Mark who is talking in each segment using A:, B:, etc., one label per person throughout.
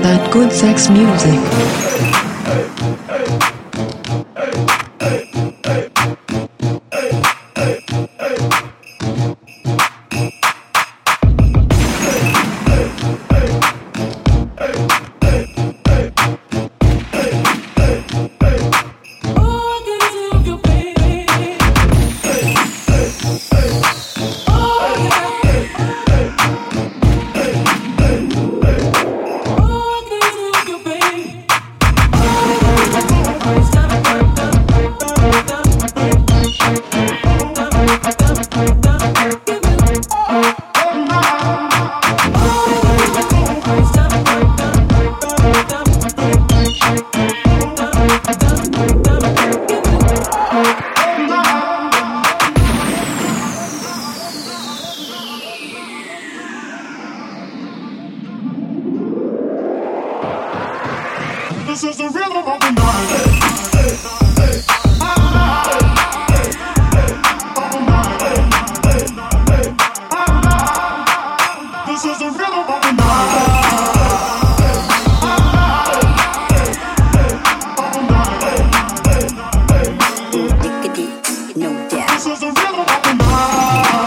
A: That good sex music.
B: This is the rhythm of the night. This is the rhythm of the night. No doubt. This is the rhythm of the night.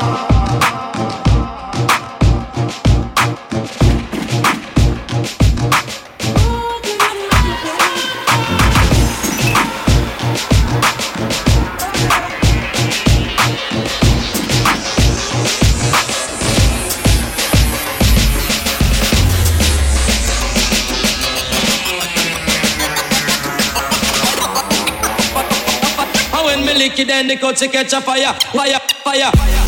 C: Lick it, then the cut to catch a fire, fire, fire.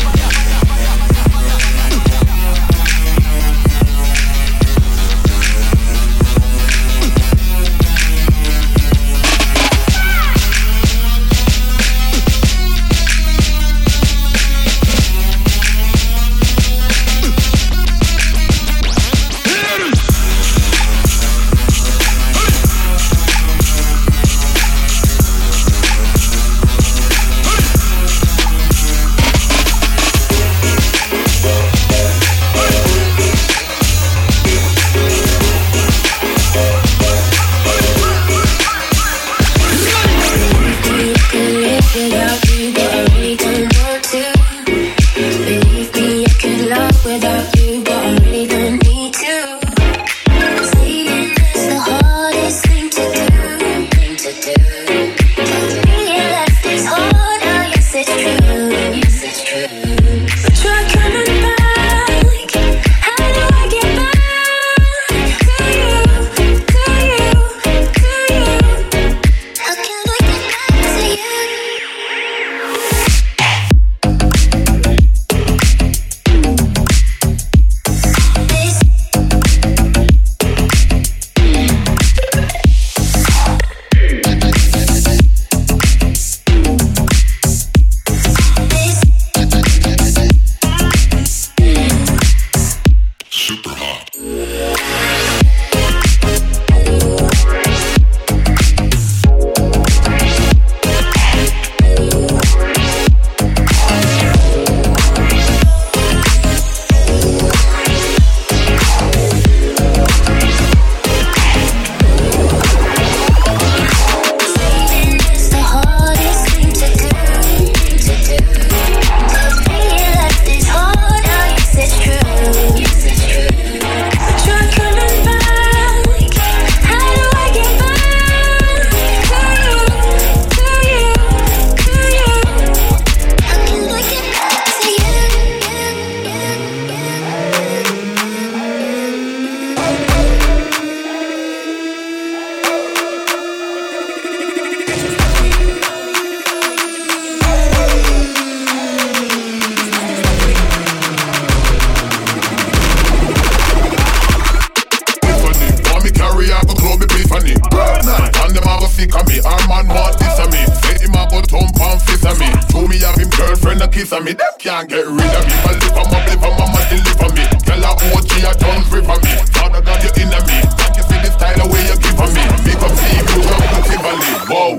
D: Me, them can't get rid of me. I live on my live on my deliver me. Tell her OG I don't river me. Father God you in me. Thank you for the style of way you give me. Big up to you, you up to Tivoli. Whoa.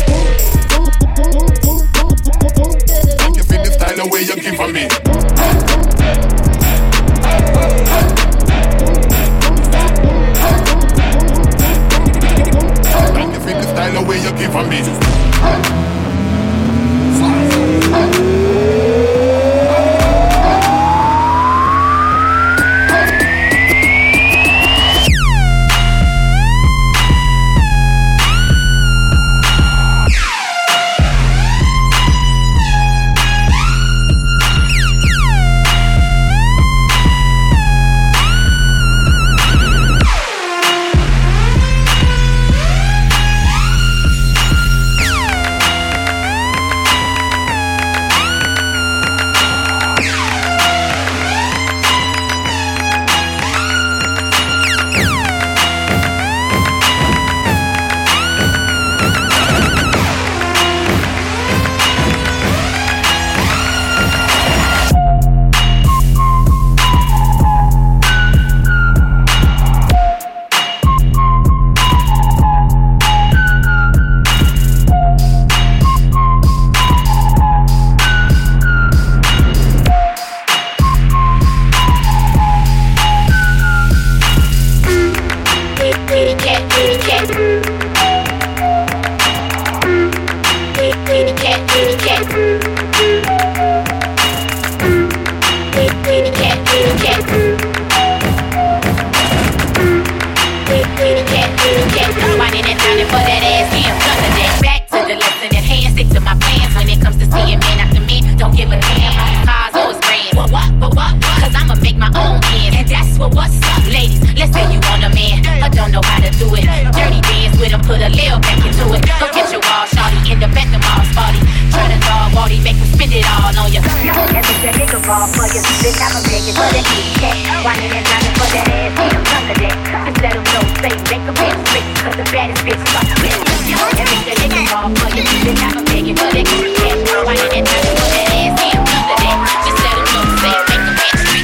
D: Thank you for the style of way you give me.
A: kitty cat, kitty cat. Kitty cat, kitty cat. Whining and dining for that ass, damn, none of that. Back to the lesson at hand, stick to my plans. When it comes to seeing man after me, don't give a damn. Cars or his brands. What? Cause I'ma make my own ends. And that's what's up, ladies. Let's say you want a man, but don't know how to do it. Dirty dance with him, put a little back into it. Go get your wall, shawty, end up at the mall, spotty. Try to dog, baldy, make him spend it all on you. Every day nigga ball for you. Then I'ma beg it for that kitty cat. Whining and dining for that ass, he don't come to that. Just let him know, say, make him pay straight. Cause the baddest bitch fuck with him. Every day nigga ball for you. Then I'ma beg it for that kitty cat. Whining and dining for that ass, he don't come to that. Just let him know, say, make him pay straight.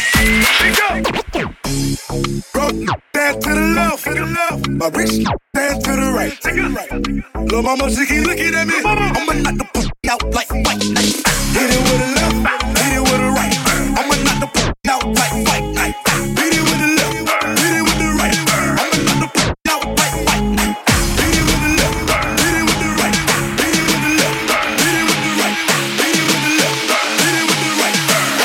E: Dance to the left, my wrist dance to the right. Lil' mama, she keep looking at me. I'ma knock the pussy out like white night. Hit it with a left, hit it with a right. I'ma knock the pussy out like white night. Hit it with the left, hit it with the right. I'ma knock the pussy out like white night. Hit it with the left, hit it with the right. Hit it with the left, hit it with the right. Hit it with the left, hit it with the right.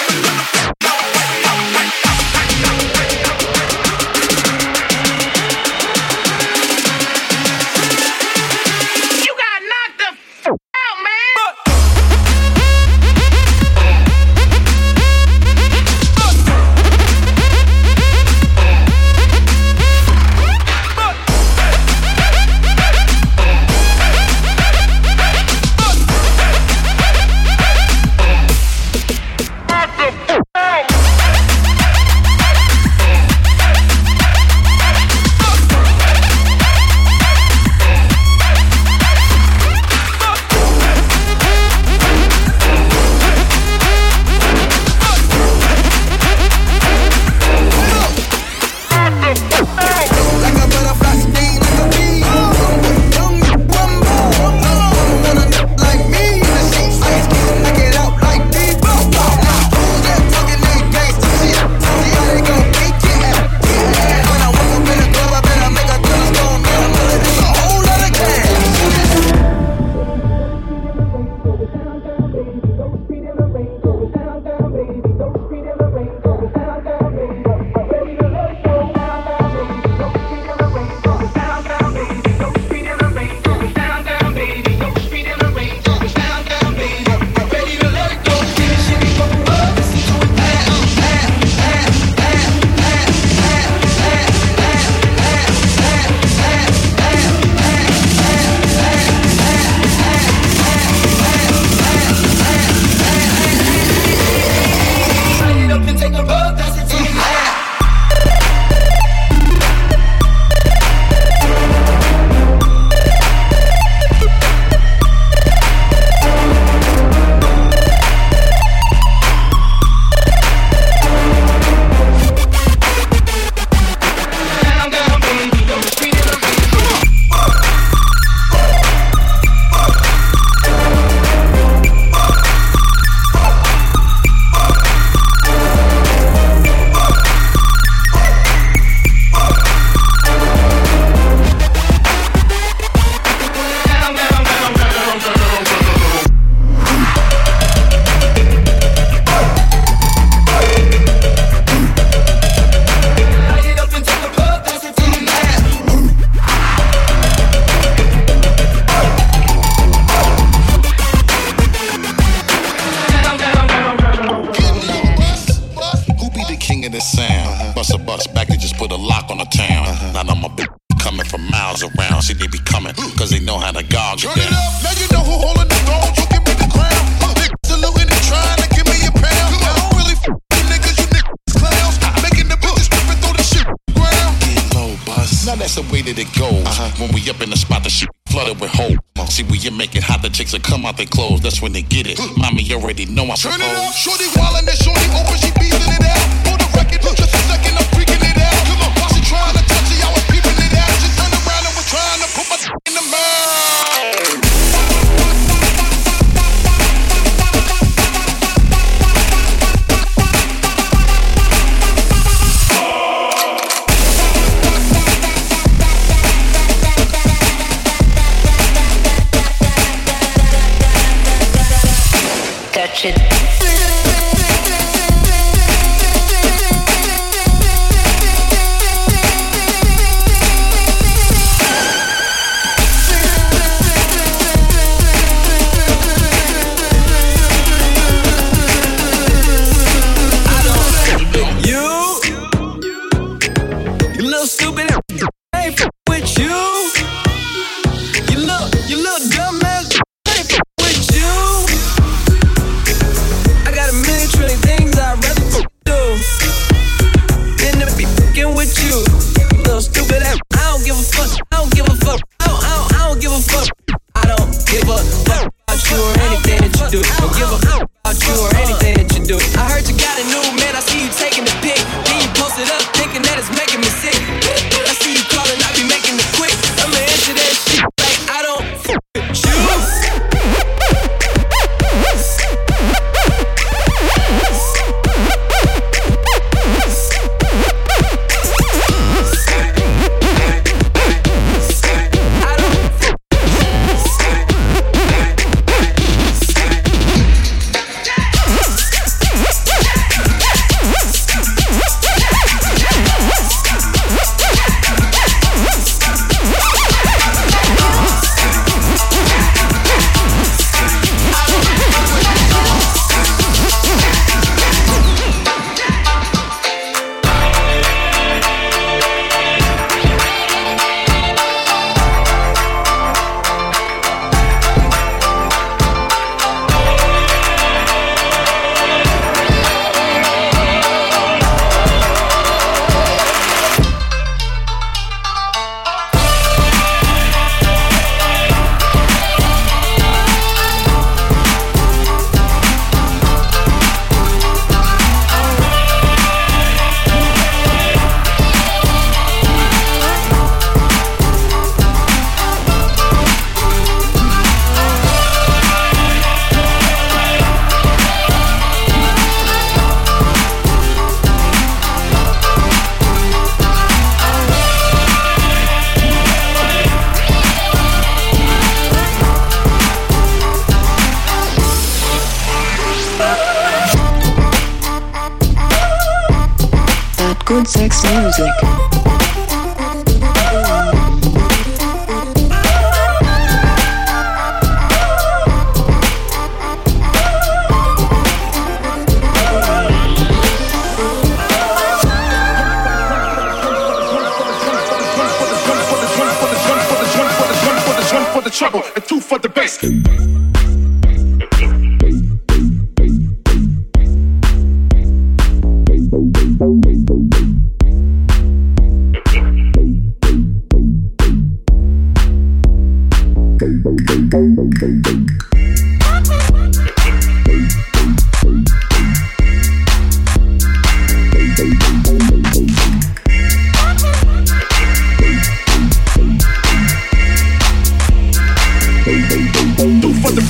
D: Chicks that come out their clothes, that's when they get it. Mommy already know I
E: turn it up, shorty wildin', that shorty open, she beatin' it out. For the record, just a second, I'm freaking it out. Come on, while she trying to touch it, I was peeping it out. She turned around and was trying to put my in the mouth.
A: Touch it.
F: good sex music.
B: For the trouble and two for the bass. For the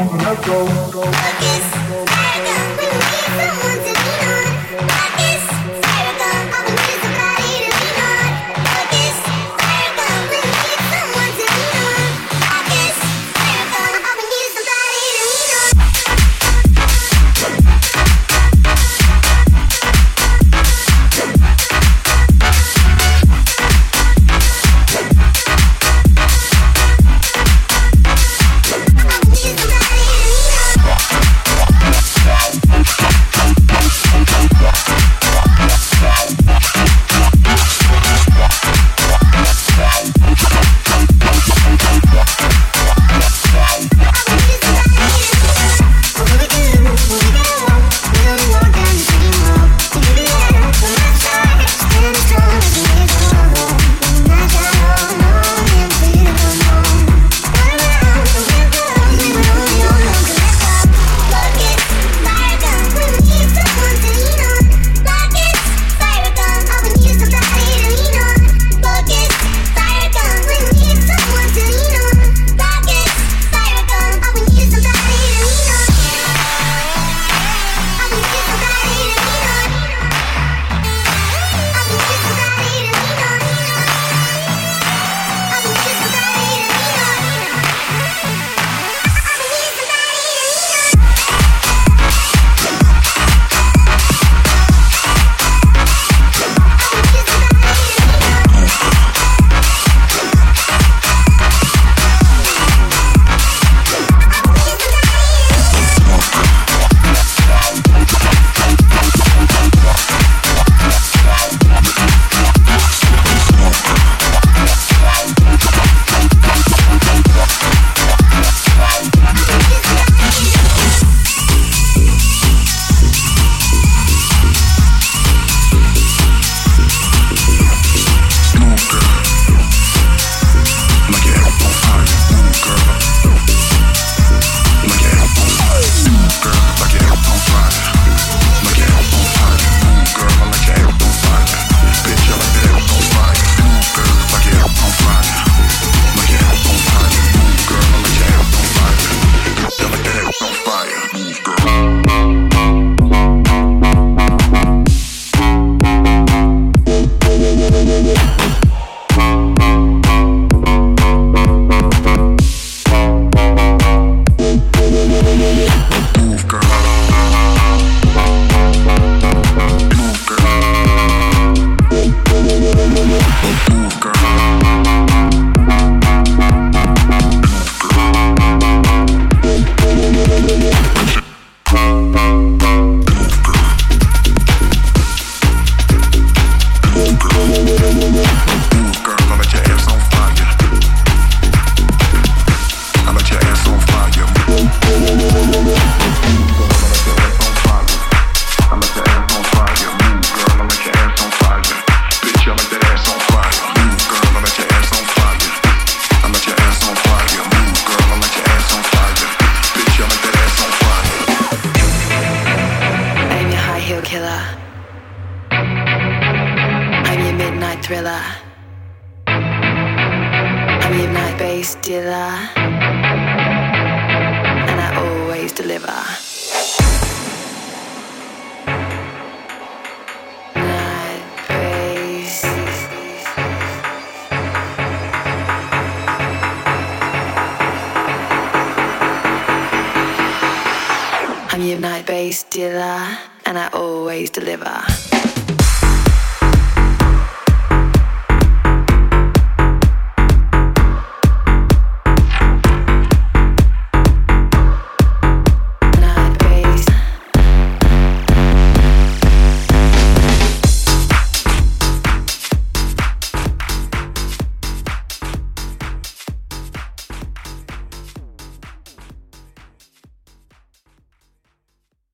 F: thriller. I'm your night bass dealer, and I always deliver. Night bass. I'm your night bass dealer, and I always deliver.